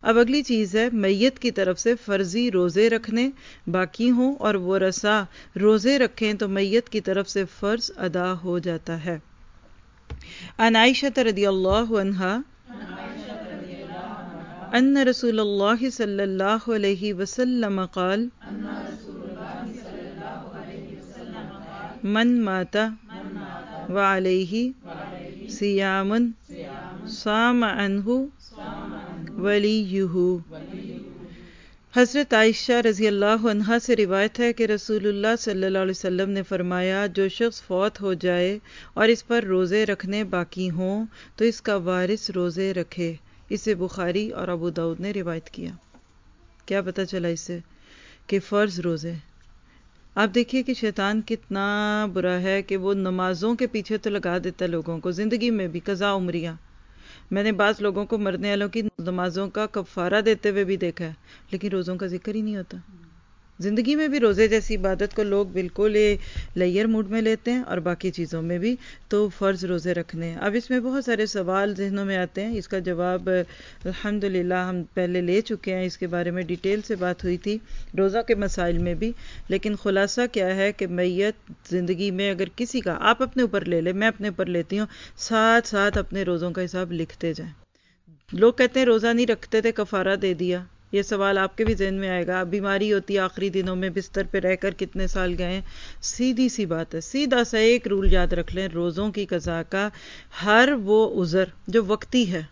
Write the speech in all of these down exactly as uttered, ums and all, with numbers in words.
اب اگلی چیز ہے میت کی طرف سے فرضی روزے رکھنے باقی ہوں اور وہ رسا روزے رکھیں تو میت کی طرف سے فرض ادا ہو جاتا ہے۔ عن عائشہ رضی اللہ عنہا ان رسول اللہ صلی اللہ علیہ وسلم قال من مات وعلیہ صیام صام عنہ ولیہ۔ حضرت عائشہ رضی اللہ عنہا سے روایت ہے کہ رسول اللہ صلی اللہ علیہ وسلم نے فرمایا جو شخص فوت ہو جائے اور اس پر روزے رکھنے باقی ہوں تو اس کا وارث روزے رکھے۔ اسے بخاری اور ابو داؤد نے روایت کیا۔ کیا پتہ چلا اس سے کہ فرض روزے۔ آپ دیکھیے کہ شیطان کتنا برا ہے کہ وہ نمازوں کے پیچھے تو لگا دیتا ہے لوگوں کو، زندگی میں بھی قضا عمریہ۔ میں نے بعض لوگوں کو مرنے والوں کی نمازوں کا کفارہ دیتے ہوئے بھی دیکھا ہے، لیکن روزوں کا ذکر ہی نہیں ہوتا۔ زندگی میں بھی روزے جیسی عبادت کو لوگ بالکل لیئر موڈ میں لیتے ہیں، اور باقی چیزوں میں بھی تو فرض روزے رکھنے ہیں۔ اب اس میں بہت سارے سوال ذہنوں میں آتے ہیں، اس کا جواب الحمدللہ ہم پہلے لے چکے ہیں، اس کے بارے میں ڈیٹیل سے بات ہوئی تھی روزہ کے مسائل میں بھی، لیکن خلاصہ کیا ہے کہ میت زندگی میں اگر کسی کا، آپ اپنے اوپر لے لیں، میں اپنے اوپر لیتی ہوں، ساتھ ساتھ اپنے روزوں کا حساب لکھتے جائیں۔ لوگ کہتے ہیں روزہ نہیں رکھتے تھے کفارہ دے دیا، یہ سوال آپ کے بھی ذہن میں آئے گا۔ بیماری ہوتی ہے آخری دنوں میں بستر پہ رہ کر کتنے سال گئے، سیدھی سی بات ہے، سیدھا سا ایک رول یاد رکھ لیں روزوں کی قضا کا، ہر وہ عذر جو وقتی ہے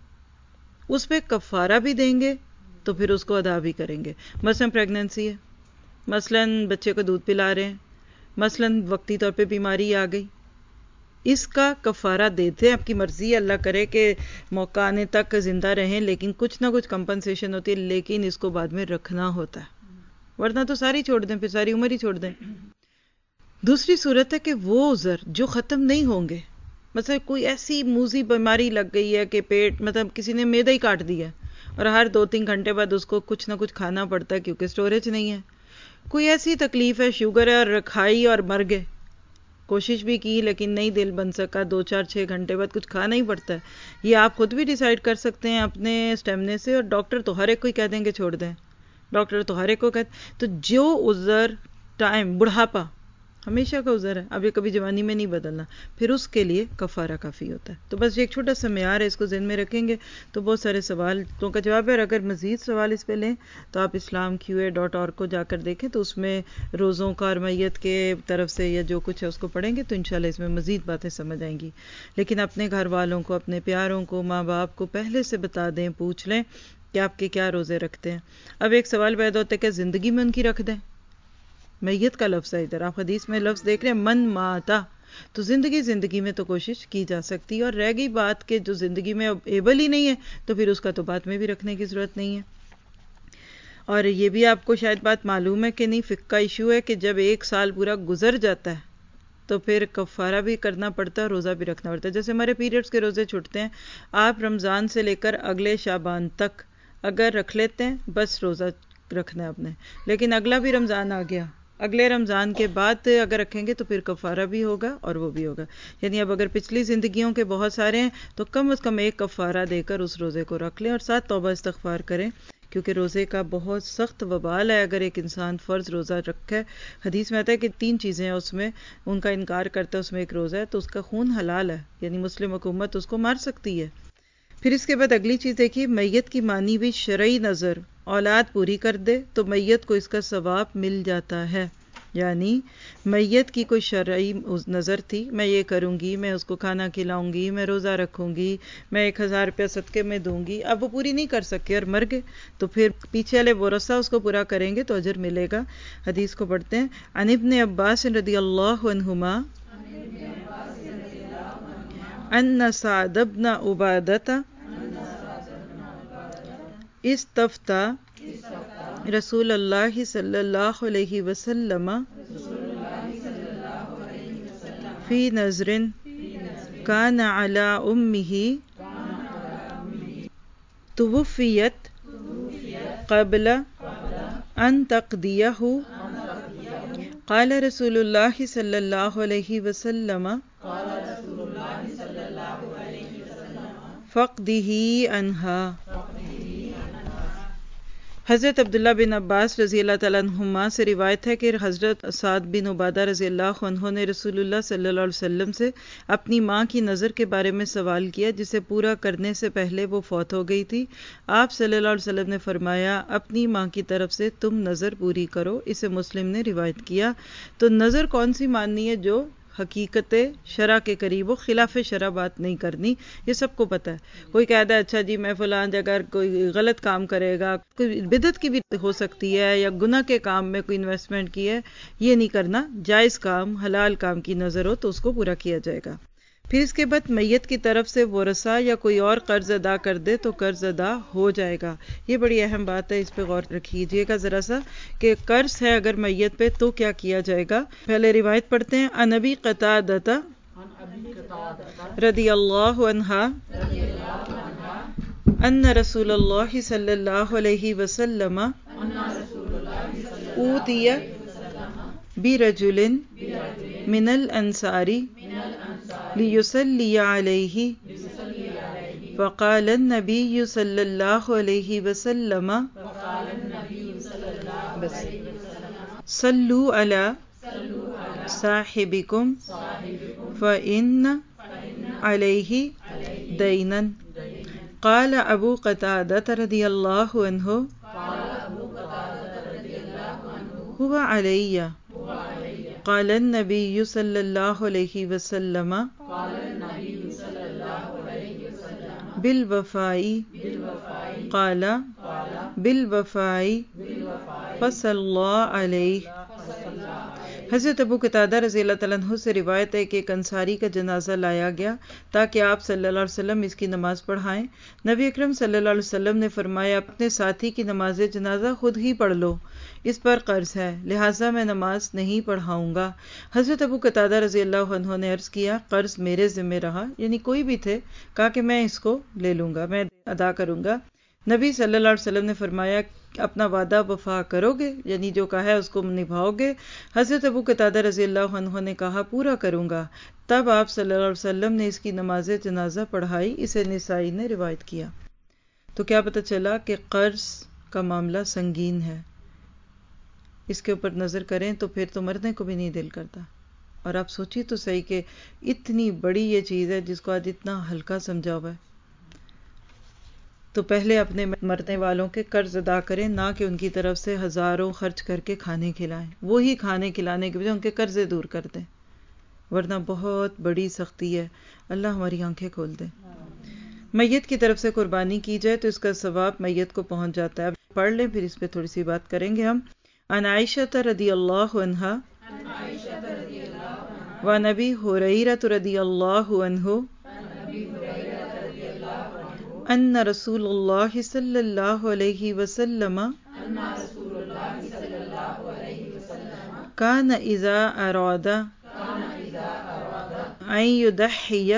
اس پہ کفارہ بھی دیں گے تو پھر اس کو ادا بھی کریں گے۔ مثلا پریگننسی ہے، مثلا بچے کو دودھ پلا رہے ہیں، مثلا وقتی طور پہ بیماری آ گئی، اس کا کفارہ دیتے ہیں، آپ کی مرضی، اللہ کرے کہ موقع آنے تک زندہ رہیں، لیکن کچھ نہ کچھ کمپنسیشن ہوتی ہے، لیکن اس کو بعد میں رکھنا ہوتا ہے، ورنہ تو ساری چھوڑ دیں، پھر ساری عمر ہی چھوڑ دیں۔ دوسری صورت ہے کہ وہ عذر جو ختم نہیں ہوں گے، مثلا کوئی ایسی موذی بیماری لگ گئی ہے کہ پیٹ، مطلب کسی نے معدہ ہی کاٹ دیا اور ہر دو تین گھنٹے بعد اس کو کچھ نہ کچھ کھانا پڑتا ہے کیونکہ سٹوریج نہیں ہے، کوئی ایسی تکلیف ہے، شوگر ہے اور کھائی اور مر گئے، کوشش بھی کی لیکن نہیں دل بن سکا، دو چار چھ گھنٹے بعد کچھ کھانا ہی پڑتا ہے۔ یہ آپ خود بھی ڈیسائیڈ کر سکتے ہیں اپنے اسٹیمنے سے، اور ڈاکٹر تو ہر ایک کو ہی کہہ دیں گے چھوڑ دیں، ڈاکٹر تو ہر ایک کو کہتے، تو جو عذر ٹائم، بڑھاپا ہمیشہ کا عذر ہے، اب یہ کبھی جوانی میں نہیں بدلنا، پھر اس کے لیے کفارہ کافی ہوتا ہے۔ تو بس یہ ایک چھوٹا سا معیار ہے، اس کو ذہن میں رکھیں گے تو بہت سارے سوالوں کا جواب ہے۔ اور اگر مزید سوال اس پہ لیں تو آپ اسلام کیو اے ڈاٹ اور کو جا کر دیکھیں، تو اس میں روزوں کا اور میت کے طرف سے یا جو کچھ ہے اس کو پڑھیں گے تو انشاءاللہ اس میں مزید باتیں سمجھ آئیں گی۔ لیکن اپنے گھر والوں کو، اپنے پیاروں کو، ماں باپ کو پہلے سے بتا دیں، پوچھ لیں کہ آپ کے کیا روزے رکھتے ہیں۔ اب ایک سوال پیدا ہوتا ہے کہ زندگی میں ان کی رکھ دیں، میت کا لفظ ہے ادھر، آپ حدیث میں لفظ دیکھ رہے ہیں من ماتا، تو زندگی زندگی میں تو کوشش کی جا سکتی ہے، اور رہ گئی بات کہ جو زندگی میں اب ایبل ہی نہیں ہے تو پھر اس کا تو بعد میں بھی رکھنے کی ضرورت نہیں ہے۔ اور یہ بھی آپ کو شاید بات معلوم ہے کہ نہیں، فقہ کا ایشو ہے کہ جب ایک سال پورا گزر جاتا ہے تو پھر کفارہ بھی کرنا پڑتا ہے، روزہ بھی رکھنا پڑتا ہے۔ جیسے ہمارے پیریڈز کے روزے چھوٹتے ہیں، آپ رمضان سے لے کر اگلے شعبان تک اگر رکھ لیتے ہیں بس روزہ رکھنا ہے آپ نے، لیکن اگلا بھی رمضان آ گیا، اگلے رمضان کے بعد اگر رکھیں گے تو پھر کفارہ بھی ہوگا اور وہ بھی ہوگا، یعنی اب اگر پچھلی زندگیوں کے بہت سارے ہیں تو کم از کم ایک کفارہ دے کر اس روزے کو رکھ لیں، اور ساتھ توبہ استغفار کریں، کیونکہ روزے کا بہت سخت وبال ہے اگر ایک انسان فرض روزہ رکھے۔ حدیث میں آتا ہے کہ تین چیزیں ہیں اس میں، ان کا انکار کرتا ہے، اس میں ایک روزہ ہے، تو اس کا خون حلال ہے، یعنی مسلم حکومت اس کو مار سکتی ہے۔ پھر اس کے بعد اگلی چیز دیکھیے، میت کی مانی ہوئی شرعی نظر اولاد پوری کر دے تو میت کو اس کا ثواب مل جاتا ہے، یعنی میت کی کوئی شرعی نظر تھی، میں یہ کروں گی، میں اس کو کھانا کھلاؤں گی، میں روزہ رکھوں گی، میں ایک ہزار روپیہ صدقے میں دوں گی، اب وہ پوری نہیں کر سکے اور مر گئے تو پھر پیچھے والے ورثہ اس کو پورا کریں گے تو اجر ملے گا۔ حدیث کو پڑھتے ہیں، عن ابن عباس رضی اللہ عنہما ان سعد بن عبادہ استفتى رسول اللہ صلی اللہ علیہ وسلم فی نذر کان علی امہ توفیت قبل ان تقضیہ، قال رسول اللہ صلی اللہ علیہ وسلم فاقضہ عنہا۔ حضرت عبداللہ بن عباس رضی اللہ تعالیٰ عنہما سے روایت ہے کہ حضرت سعد بن عبادہ رضی اللہ عنہ نے رسول اللہ صلی اللہ علیہ وسلم سے اپنی ماں کی نظر کے بارے میں سوال کیا جسے پورا کرنے سے پہلے وہ فوت ہو گئی تھی۔ آپ صلی اللہ علیہ وسلم نے فرمایا اپنی ماں کی طرف سے تم نظر پوری کرو، اسے مسلم نے روایت کیا۔ تو نظر کون سی ماننی ہے؟ جو حقیقت شرع کے قریب ہو، خلاف شرع بات نہیں کرنی، یہ سب کو پتہ ہے۔ کوئی کہتا ہے اچھا جی میں فلاں جگہ کوئی غلط کام کرے گا، کوئی بدعت کی بھی ہو سکتی ہے یا گناہ کے کام میں کوئی انویسٹمنٹ کی ہے، یہ نہیں کرنا۔ جائز کام، حلال کام کی نظر ہو تو اس کو پورا کیا جائے گا۔ پھر اس کے بعد میت کی طرف سے ورثہ یا کوئی اور قرض ادا کر دے تو قرض ادا ہو جائے گا۔ یہ بڑی اہم بات ہے، اس پہ غور رکھیے گا ذرا سا کہ قرض ہے اگر میت پہ تو کیا کیا جائے گا۔ پہلے روایت پڑھتے ہیں۔ عن ابی قتادہ رضی اللہ عنہ ان رسول اللہ صلی اللہ علیہ وسلم اوتی برجل من الانصار لیصلی علیہ فقال النبی صلی اللہ علیہ وسلم صلو علی صاحبکم فإن علیہ دینا۔ قال ابو قتادہ رضی اللہ عنہ هو علی۔ قال النبی صلی اللہ علیہ وسلم بالوفاء۔ قال بالوفاء فصلى علیہ۔ حضرت ابو قتادہ رضی اللہ تعالیٰ عنہ سے روایت ہے کہ ایک انصاری کا جنازہ لایا گیا تاکہ آپ صلی اللہ علیہ وسلم اس کی نماز پڑھائیں۔ نبی اکرم صلی اللہ علیہ وسلم نے فرمایا اپنے ساتھی کی نماز جنازہ خود ہی پڑھ لو، اس پر قرض ہے لہٰذا میں نماز نہیں پڑھاؤں گا۔ حضرت ابو قتادہ رضی اللہ عنہ نے عرض کیا قرض میرے ذمہ رہا، یعنی کوئی بھی تھے، کہا کہ میں اس کو لے لوں گا، میں ادا کروں گا۔ نبی صلی اللہ علیہ وسلم نے فرمایا اپنا وعدہ وفا کرو گے، یعنی جو کہا ہے اس کو نبھاؤ گے؟ حضرت ابو قتادہ رضی اللہ عنہ نے کہا پورا کروں گا۔ تب آپ صلی اللہ علیہ وسلم نے اس کی نماز جنازہ پڑھائی، اسے نسائی نے روایت کیا۔ تو کیا پتہ چلا کہ قرض کا معاملہ سنگین ہے، اس کے اوپر نظر کریں تو پھر تو مرنے کو بھی نہیں دل کرتا۔ اور آپ سوچیے تو صحیح کہ اتنی بڑی یہ چیز ہے جس کو آج اتنا ہلکا سمجھا ہوا ہے، تو پہلے اپنے مرنے والوں کے قرض ادا کریں، نہ کہ ان کی طرف سے ہزاروں خرچ کر کے کھانے کھلائیں، وہی کھانے کھلانے کے بجائے ان کے قرضے دور کر دیں، ورنہ بہت بڑی سختی ہے۔ اللہ ہماری آنکھیں کھول دے۔ میت کی طرف سے قربانی کی جائے تو اس کا ثواب میت کو پہنچ جاتا ہے۔ پڑھ لیں پھر اس پہ تھوڑی سی بات کریں گے ہم۔ عن عائشہ رضی اللہ عنہا وعن ابی ہریرہ رضی اللہ عنہ ان رسول اللہ صلی اللہ علیہ وسلم کان اذا اراد ان یضحی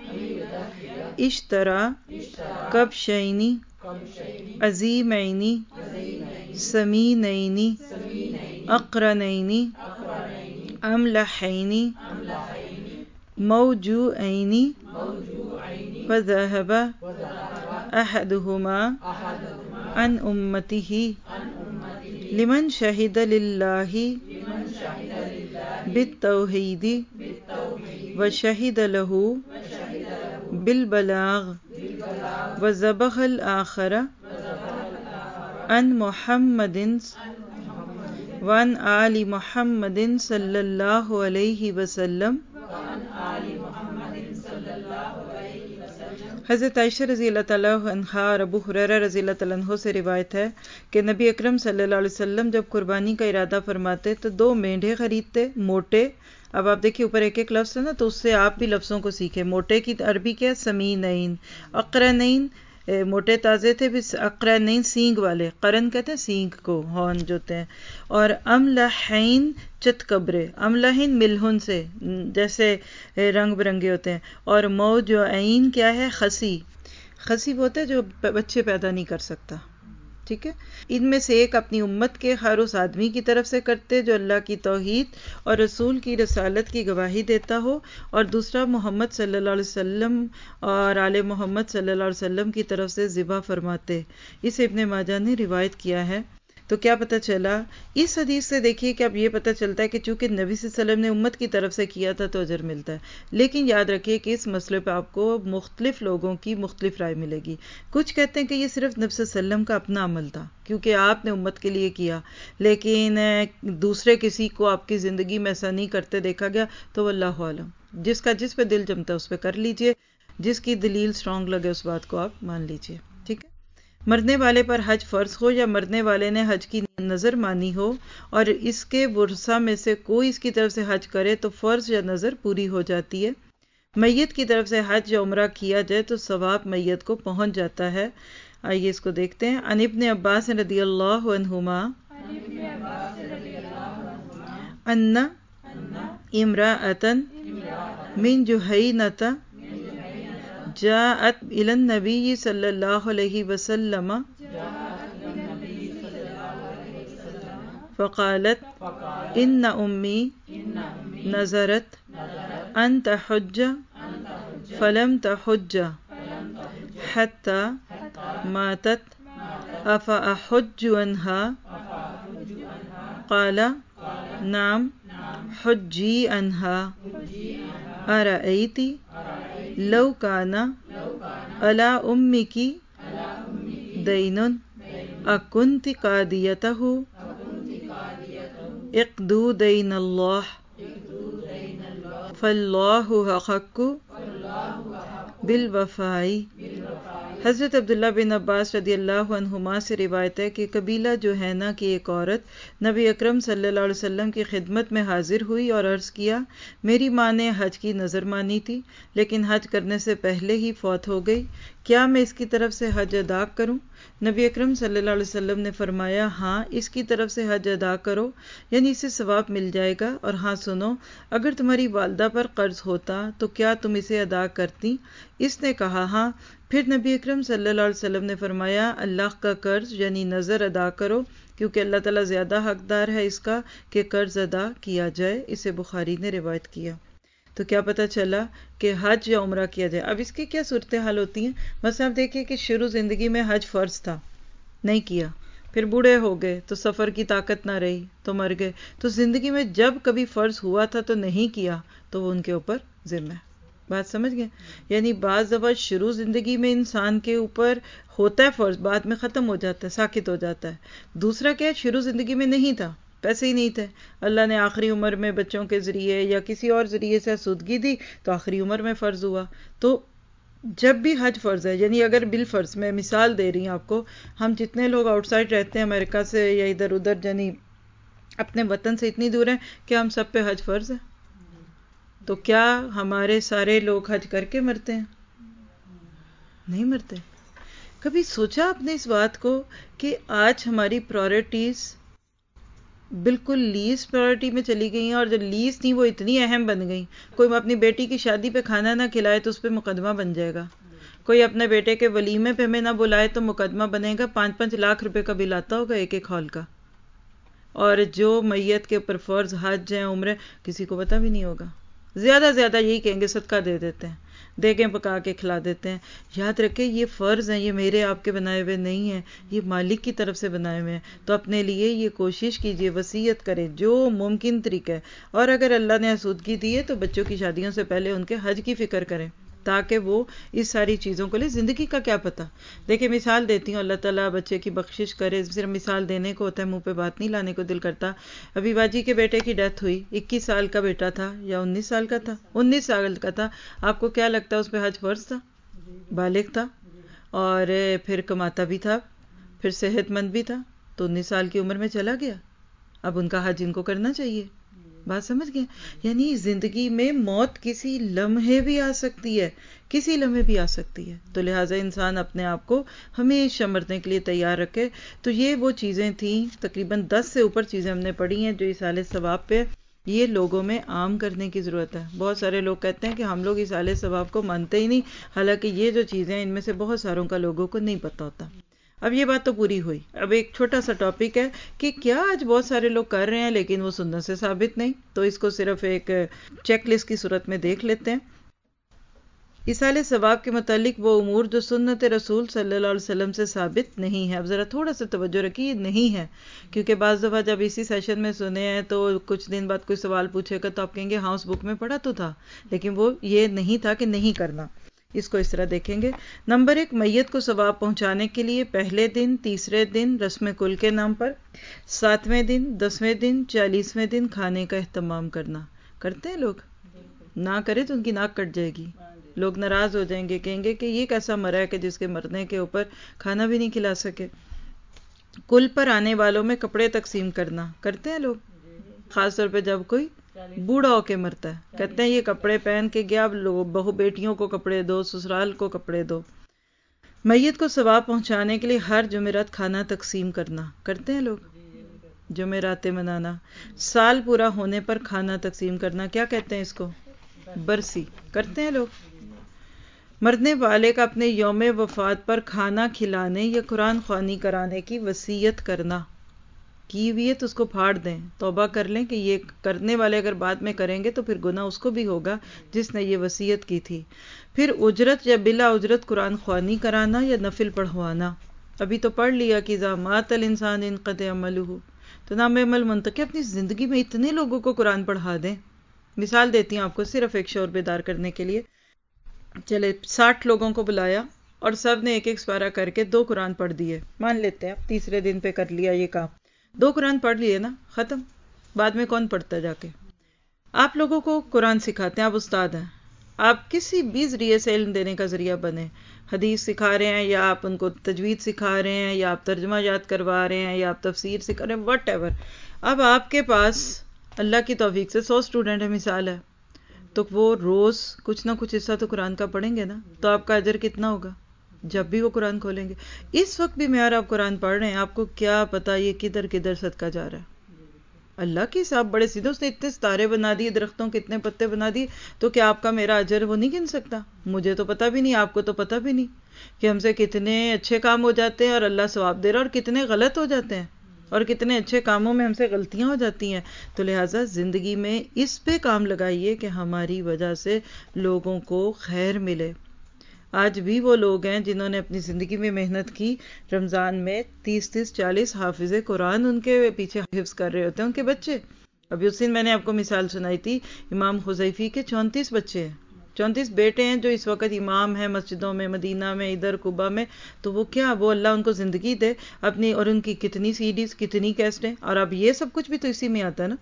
اشترى کبشین عظیمین سمینین اقرنین املحین موجوعین فذهب احدهما عن امته لمن شهد لله بالتوحید وشهد له بالبلاغ وذبح الآخر عن محمد وعن آل محمد صلی اللہ علیہ وسلم۔ حضرت عائشہ رضی اللہ تعالیٰ عنہا اور ابو ہریرہ رضی اللہ تعالیٰ عنہ سے روایت ہے کہ نبی اکرم صلی اللہ علیہ وسلم جب قربانی کا ارادہ فرماتے تو دو مینڈھے خریدتے موٹے۔ اب آپ دیکھیے اوپر ایک ایک لفظ ہے نا، تو اس سے آپ بھی لفظوں کو سیکھیں۔ موٹے کی عربی کیا؟ سمینین۔ اقرنین موٹے تازے تھے، بھی اقرنین سینگ والے، قرن کہتے ہیں سینگ کو، ہارن جو ہوتے ہیں۔ اور املحین چت کبرے، املحین ملہن سے جیسے رنگ برنگے ہوتے ہیں۔ اور موجوعین کیا ہے؟ خسی، خسی وہ ہوتا ہے جو بچے پیدا نہیں کر سکتا، ٹھیک ہے۔ ان میں سے ایک اپنی امت کے ہر اس آدمی کی طرف سے کرتے جو اللہ کی توحید اور رسول کی رسالت کی گواہی دیتا ہو، اور دوسرا محمد صلی اللہ علیہ وسلم اور آل محمد صلی اللہ علیہ وسلم کی طرف سے ذبح فرماتے۔ اسے ابن ماجہ نے روایت کیا ہے۔ تو کیا پتہ چلا اس حدیث سے؟ دیکھیے کہ اب یہ پتہ چلتا ہے کہ چونکہ نبی صلی اللہ علیہ وسلم نے امت کی طرف سے کیا تھا تو اجر ملتا ہے، لیکن یاد رکھیے کہ اس مسئلے پہ آپ کو مختلف لوگوں کی مختلف رائے ملے گی۔ کچھ کہتے ہیں کہ یہ صرف نبی صلی اللہ علیہ وسلم کا اپنا عمل تھا کیونکہ آپ نے امت کے لیے کیا، لیکن دوسرے کسی کو آپ کی زندگی میں ایسا نہیں کرتے دیکھا گیا، تو واللہ عالم، جس کا جس پہ دل جمتا ہے اس پہ کر لیجئے، جس کی دلیل سٹرونگ لگے اس بات کو آپ مان لیجئے، ٹھیک ہے۔ مرنے والے پر حج فرض ہو یا مرنے والے نے حج کی نظر مانی ہو اور اس کے ورثہ میں سے کوئی اس کی طرف سے حج کرے تو فرض یا نظر پوری ہو جاتی ہے۔ میت کی طرف سے حج یا عمرہ کیا جائے تو ثواب میت کو پہنچ جاتا ہے۔ آئیے اس کو دیکھتے ہیں۔ عن ابن عباس رضی اللہ عنہما ان امرأة من جہینۃ جاءت الى النبی صلی اللہ علیہ وسلم فقالت ان امی نظرت ان تحج فلم تحج حتى ماتت افاحج عنها قال نعم حجی عنها ارأیت لو کان علی امک دین اکنت قاضیتہ اقضوا دین اللہ فاللہ احق بالوفاء۔ حضرت عبداللہ بن عباس رضی اللہ عنہما سے روایت ہے کہ قبیلہ جوہینہ کی ایک عورت نبی اکرم صلی اللہ علیہ وسلم کی خدمت میں حاضر ہوئی اور عرض کیا، میری ماں نے حج کی نظر مانی تھی لیکن حج کرنے سے پہلے ہی فوت ہو گئی، کیا میں اس کی طرف سے حج ادا کروں؟ نبی اکرم صلی اللہ علیہ وسلم نے فرمایا، ہاں اس کی طرف سے حج ادا کرو، یعنی اسے ثواب مل جائے گا، اور ہاں سنو، اگر تمہاری والدہ پر قرض ہوتا تو کیا تم اسے ادا کرتی؟ اس نے کہا ہاں۔ پھر نبی اکرم صلی اللہ علیہ وسلم نے فرمایا، اللہ کا قرض یعنی نظر ادا کرو، کیونکہ اللہ تعالیٰ زیادہ حقدار ہے اس کا کہ قرض ادا کیا جائے۔ اسے بخاری نے روایت کیا۔ تو کیا پتہ چلا کہ حج یا عمرہ کیا جائے۔ اب اس کی کیا صورتحال ہوتی ہیں؟ مثلا آپ دیکھیے کہ شروع زندگی میں حج فرض تھا، نہیں کیا، پھر بوڑھے ہو گئے تو سفر کی طاقت نہ رہی تو مر گئے، تو زندگی میں جب کبھی فرض ہوا تھا تو نہیں کیا تو وہ ان کے اوپر ذمہ ہے۔ بات سمجھ گئے؟ یعنی بعض دفعہ شروع زندگی میں انسان کے اوپر ہوتا ہے فرض، بعد میں ختم ہو جاتا ہے، ساکت ہو جاتا ہے۔ دوسرا کیا ہے، شروع زندگی میں نہیں تھا، پیسے ہی نہیں تھے، اللہ نے آخری عمر میں بچوں کے ذریعے یا کسی اور ذریعے سے آسودگی دی تو آخری عمر میں فرض ہوا۔ تو جب بھی حج فرض ہے، یعنی اگر بالفرض، میں مثال دے رہی ہوں آپ کو، ہم جتنے لوگ آؤٹ سائڈ رہتے ہیں امریکہ سے یا ادھر ادھر، یعنی اپنے وطن سے اتنی دور ہیں کہ ہم سب پہ حج فرض ہے، تو کیا ہمارے سارے لوگ حج کر کے مرتے ہیں؟ نہیں مرتے۔ کبھی سوچا آپ نے اس بات کو کہ آج ہماری پرائرٹیز بالکل لیس پرائرٹی میں چلی گئی ہیں، اور جو لیس تھیں وہ اتنی اہم بن گئیں، کوئی اپنی بیٹی کی شادی پہ کھانا نہ کھلائے تو اس پہ مقدمہ بن جائے گا، کوئی اپنے بیٹے کے ولیمے پہ ہمیں نہ بلائے تو مقدمہ بنے گا، پانچ پانچ لاکھ روپے کا بل آتا ہوگا ایک ایک ہال کا، اور جو میت کے اوپر فرض حج ہیں عمرے کسی کو پتہ بھی نہیں ہوگا، زیادہ زیادہ یہی کہیں گے صدقہ دے دیتے ہیں، دیگیں پکا کے کھلا دیتے ہیں۔ یاد رکھیں یہ فرض ہیں، یہ میرے آپ کے بنائے ہوئے نہیں ہیں، یہ مالک کی طرف سے بنائے ہوئے ہیں، تو اپنے لیے یہ کوشش کیجئے، وصیت کریں جو ممکن طریقہ ہے، اور اگر اللہ نے آسودگی دی ہے تو بچوں کی شادیوں سے پہلے ان کے حج کی فکر کریں تاکہ وہ اس ساری چیزوں کو لے۔ زندگی کا کیا پتہ؟ دیکھیں مثال دیتی ہوں، اللہ تعالیٰ بچے کی بخشش کرے، صرف مثال دینے کو ہوتا ہے، منہ پہ بات نہیں لانے کو دل کرتا۔ ابھی باجی کے بیٹے کی ڈیتھ ہوئی، اکیس سال کا بیٹا تھا یا انیس سال کا تھا، انیس سال کا تھا، آپ کو کیا لگتا ہے اس پہ حج فرض تھا؟ بالغ تھا اور پھر کماتا بھی تھا، پھر صحت مند بھی تھا، تو انیس سال کی عمر میں چلا گیا، اب ان کا حج ان کو کرنا چاہیے۔ بات سمجھ گئے؟ یعنی زندگی میں موت کسی لمحے بھی آ سکتی ہے، کسی لمحے بھی آ سکتی ہے، تو لہٰذا انسان اپنے آپ کو ہمیشہ مرنے کے لیے تیار رکھے۔ تو یہ وہ چیزیں تھیں، تقریباً دس سے اوپر چیزیں ہم نے پڑھی ہیں جو ایصال ثواب پہ یہ لوگوں میں عام کرنے کی ضرورت ہے۔ بہت سارے لوگ کہتے ہیں کہ ہم لوگ ایصال ثواب کو مانتے ہی نہیں، حالانکہ یہ جو چیزیں ان میں سے بہت ساروں کا لوگوں کو نہیں پتہ ہوتا۔ اب یہ بات تو پوری ہوئی، اب ایک چھوٹا سا ٹاپک ہے کہ کیا آج بہت سارے لوگ کر رہے ہیں لیکن وہ سنت سے ثابت نہیں، تو اس کو صرف ایک چیک لسٹ کی صورت میں دیکھ لیتے ہیں۔ ایصال ثواب کے متعلق وہ امور جو سنت رسول صلی اللہ علیہ وسلم سے ثابت نہیں ہے. اب ذرا تھوڑا سا توجہ رکھیے، یہ نہیں ہے، کیونکہ بعض دفعہ جب اسی سیشن میں سنے ہیں تو کچھ دن بعد کوئی سوال پوچھے گا تو آپ کہیں گے ہاں اس بک میں پڑھا تو تھا، لیکن وہ یہ نہیں تھا کہ نہیں کرنا. اس کو اس طرح دیکھیں گے. نمبر ایک، میت کو ثواب پہنچانے کے لیے پہلے دن، تیسرے دن رسم کل کے نام پر، ساتویں دن، دسویں دن، چالیسویں دن کھانے کا اہتمام کرنا. کرتے ہیں لوگ؟ نہ کرے تو ان کی ناک کٹ جائے گی، لوگ ناراض ہو جائیں گے، کہیں گے کہ یہ کیسا مرا ہے کہ جس کے مرنے کے اوپر کھانا بھی نہیں کھلا سکے. کل پر آنے والوں میں کپڑے تقسیم کرنا. کرتے ہیں لوگ؟ خاص طور پہ جب کوئی بوڑھا ہو کے مرتا ہے، کہتے ہیں یہ کپڑے پہن کے گیا، اب بہو بیٹیوں کو کپڑے دو، سسرال کو کپڑے دو. میت کو ثواب پہنچانے کے لیے ہر جمعرات کھانا تقسیم کرنا. کرتے ہیں لوگ؟ جمعرات منانا. سال پورا ہونے پر کھانا تقسیم کرنا. کیا کہتے ہیں اس کو؟ برسی. کرتے ہیں لوگ؟ مرنے والے کا اپنے یوم وفات پر کھانا کھلانے یا قرآن خوانی کرانے کی وصیت کرنا. کی ہوئی ہے تو اس کو پھاڑ دیں، توبہ کر لیں کہ یہ کرنے والے اگر بعد میں کریں گے تو پھر گناہ اس کو بھی ہوگا جس نے یہ وصیت کی تھی. پھر اجرت یا بلا اجرت قرآن خوانی کرانا یا نفل پڑھوانا. ابھی تو پڑھ لیا کہ اذا مات الانسان انقطع عملہ، تو نام عمل منتقل. اپنی زندگی میں اتنے لوگوں کو قرآن پڑھا دیں. مثال دیتی ہوں آپ کو صرف ایک شعور بیدار کرنے کے لیے. چلے ساٹھ لوگوں کو بلایا اور سب نے ایک ایک سپارہ کر کے دو قرآن پڑھ دیے. مان لیتے ہیں آپ تیسرے دن پہ کر لیا یہ کام، دو قرآن پڑھ لیے نا، ختم. بعد میں کون پڑھتا جا کے؟ آپ لوگوں کو قرآن سکھاتے ہیں، آپ استاد ہیں، آپ کسی بھی ذریعے سے علم دینے کا ذریعہ بنے. حدیث سکھا رہے ہیں، یا آپ ان کو تجوید سکھا رہے ہیں، یا آپ ترجمہ یاد کروا رہے ہیں، یا آپ تفسیر سکھا رہے ہیں، وٹ ایور. اب آپ کے پاس اللہ کی توفیق سے سو اسٹوڈنٹ ہے، مثال ہے، تو وہ روز کچھ نہ کچھ حصہ تو قرآن کا پڑھیں گے نا، تو آپ کا اجر کتنا ہوگا جب بھی وہ قرآن کھولیں گے؟ اس وقت بھی میں اور آپ قرآن پڑھ رہے ہیں، آپ کو کیا پتا یہ کدھر کدھر صدقہ جا رہا ہے. اللہ کے حساب بڑے سیدھے، اس نے اتنے ستارے بنا دیے، درختوں کے اتنے پتے بنا دیے، تو کیا آپ کا میرا اجر وہ نہیں گن سکتا؟ مجھے تو پتا بھی نہیں، آپ کو تو پتا بھی نہیں کہ ہم سے کتنے اچھے کام ہو جاتے ہیں اور اللہ ثواب دے رہا، اور کتنے غلط ہو جاتے ہیں، اور کتنے اچھے کاموں میں ہم سے غلطیاں ہو جاتی ہیں. تو لہٰذا زندگی میں اس پہ کام لگائیے کہ ہماری وجہ سے لوگوں کو خیر ملے. آج بھی وہ لوگ ہیں جنہوں نے اپنی زندگی میں محنت کی، رمضان میں تیس تیس چالیس حافظ قرآن ان کے پیچھے حفظ کر رہے ہوتے ہیں ان کے بچے. ابھی اس دن میں نے آپ کو مثال سنائی تھی، امام حذیفی کے چونتیس بچے ہیں، چونتیس بیٹے ہیں جو اس وقت امام ہیں مسجدوں میں، مدینہ میں، ادھر قبا میں. تو وہ کیا، وہ اللہ ان کو زندگی دے اپنی، اور ان کی کتنی سی ڈیز، کتنی کیسٹیں. اور اب یہ سب کچھ بھی تو اسی میں آتا ہے نا،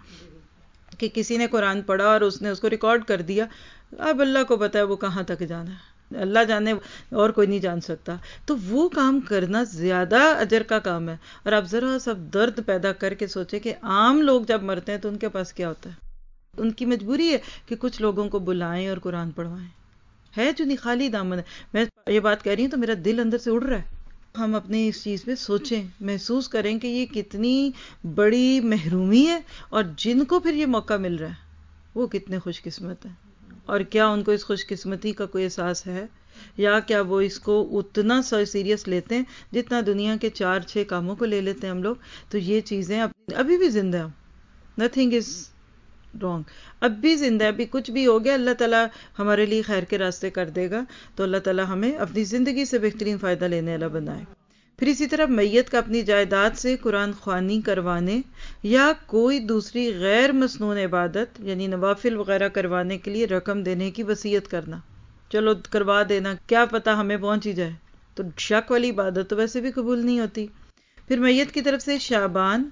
کہ کسی نے قرآن پڑھا اور اس نے اس کو ریکارڈ کر دیا. اب اللہ کو پتا ہے وہ کہاں تک جانا ہے، اللہ جانے، اور کوئی نہیں جان سکتا. تو وہ کام کرنا زیادہ اجر کا کام ہے. اور اب ذرا سب درد پیدا کر کے سوچے کہ عام لوگ جب مرتے ہیں تو ان کے پاس کیا ہوتا ہے. ان کی مجبوری ہے کہ کچھ لوگوں کو بلائیں اور قرآن پڑھوائیں. ہے جو نہیں خالی دامن ہے. میں یہ بات کہہ رہی ہوں تو میرا دل اندر سے اڑ رہا ہے. ہم اپنے اس چیز پہ سوچیں، محسوس کریں کہ یہ کتنی بڑی محرومی ہے، اور جن کو پھر یہ موقع مل رہا ہے وہ کتنے خوش قسمت ہیں. اور کیا ان کو اس خوش قسمتی کا کوئی احساس ہے، یا کیا وہ اس کو اتنا سیریس لیتے ہیں جتنا دنیا کے چار چھ کاموں کو لے لیتے ہیں ہم لوگ. تو یہ چیزیں ابھی بھی زندہ ہیں. نتھنگ از رانگ، اب بھی زندہ ہے. ابھی کچھ بھی ہو گیا اللہ تعالیٰ ہمارے لیے خیر کے راستے کر دے گا. تو اللہ تعالیٰ ہمیں اپنی زندگی سے بہترین فائدہ لینے والا بنائے. پھر اسی طرح میت کا اپنی جائیداد سے قرآن خوانی کروانے یا کوئی دوسری غیر مسنون عبادت یعنی نوافل وغیرہ کروانے کے لیے رقم دینے کی وصیت کرنا. چلو کروا دینا، کیا پتا ہمیں پہنچ ہی جائے. تو شک والی عبادت تو ویسے بھی قبول نہیں ہوتی. پھر میت کی طرف سے شعبان،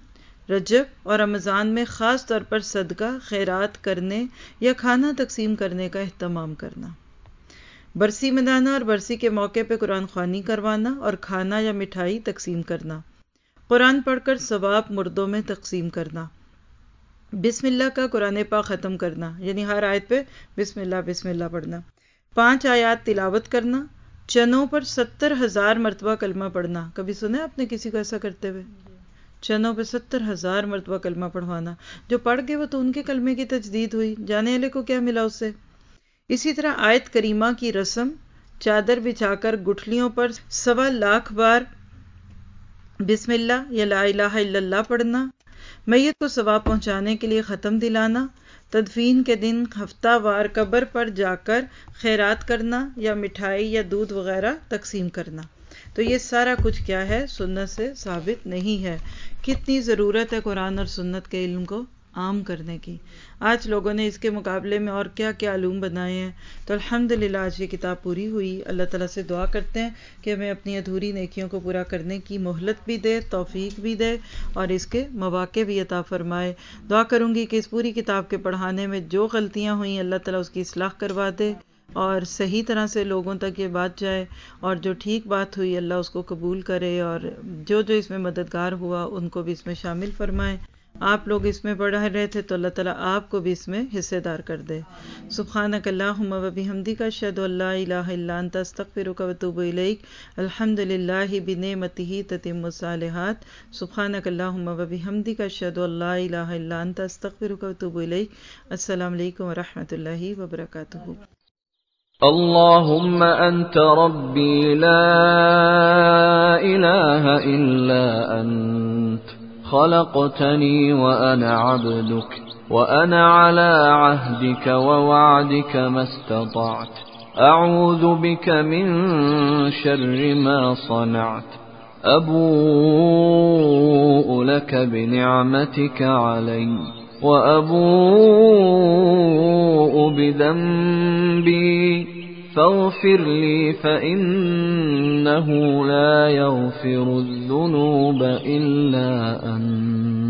رجب اور رمضان میں خاص طور پر صدقہ خیرات کرنے یا کھانا تقسیم کرنے کا اہتمام کرنا. برسی منانا اور برسی کے موقع پہ قرآن خوانی کروانا اور کھانا یا مٹھائی تقسیم کرنا. قرآن پڑھ کر ثواب مردوں میں تقسیم کرنا. بسم اللہ کا قرآن پاک ختم کرنا، یعنی ہر آیت پہ بسم اللہ بسم اللہ پڑھنا. پانچ آیات تلاوت کرنا. چنوں پر ستر ہزار مرتبہ کلمہ پڑھنا. کبھی سنا ہے آپ نے کسی کو ایسا کرتے ہوئے؟ چنوں پہ ستر ہزار مرتبہ کلمہ پڑھوانا. جو پڑھ گئے وہ تو ان کے کلمے کی تجدید ہوئی، جانے والے کو کیا ملا اس سے. اسی طرح آیت کریمہ کی رسم، چادر بچھا کر گٹھلیوں پر سوا لاکھ بار بسم اللہ یا لا الہ الا اللہ پڑھنا. میت کو ثواب پہنچانے کے لیے ختم دلانا. تدفین کے دن ہفتہ وار قبر پر جا کر خیرات کرنا یا مٹھائی یا دودھ وغیرہ تقسیم کرنا، تو یہ سارا کچھ کیا ہے؟ سنت سے ثابت نہیں ہے۔ کتنی ضرورت ہے قرآن اور سنت کے علم کو عام کرنے کی۔ آج لوگوں نے اس کے مقابلے میں اور کیا کیا علوم بنائے ہیں، تو الحمدللہ آج یہ کتاب پوری ہوئی۔ اللہ تعالیٰ سے دعا کرتے ہیں کہ ہمیں اپنی ادھوری نیکیوں کو پورا کرنے کی مہلت بھی دے، توفیق بھی دے اور اس کے مواقع بھی عطا فرمائے۔ دعا کروں گی کہ اس پوری کتاب کے پڑھانے میں جو غلطیاں ہوئیں اللہ تعالیٰ اس کی اصلاح کروا دے اور صحیح طرح سے لوگوں تک یہ بات جائے، اور جو ٹھیک بات ہوئی اللہ اس کو قبول کرے، اور جو جو اس میں مددگار ہوا ان کو بھی اس میں شامل فرمائے۔ آپ لوگ اس میں پڑھ رہے تھے تو اللہ تعالیٰ آپ کو بھی اس میں حصے دار کر دے۔ سبحانک اللہم و بحمدک اشہد ان لا الہ الا انت استغفرک و اتوب الیک۔ الحمدللہ بنعمتہ تتم الصالحات۔ سبحانک اللہم و بحمدک اشہد ان لا الہ الا انت استغفرک و اتوب الیک۔ السلام علیکم و رحمۃ اللہ وبرکاتہ۔ اللهم أنت ربي لا إله إلا أنت خلقتني وأنا عبدك وأنا على عهدك ووعدك ما استطعت أعوذ بك من شر ما صنعت أبوء لك بنعمتك علي وأبوء بذنبي فاغفر لي فإنه لا يغفر الذنوب إلا أنت